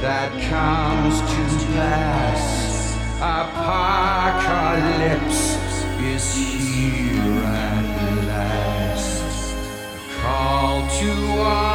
that comes to pass. Apocalypse is here at last. Call to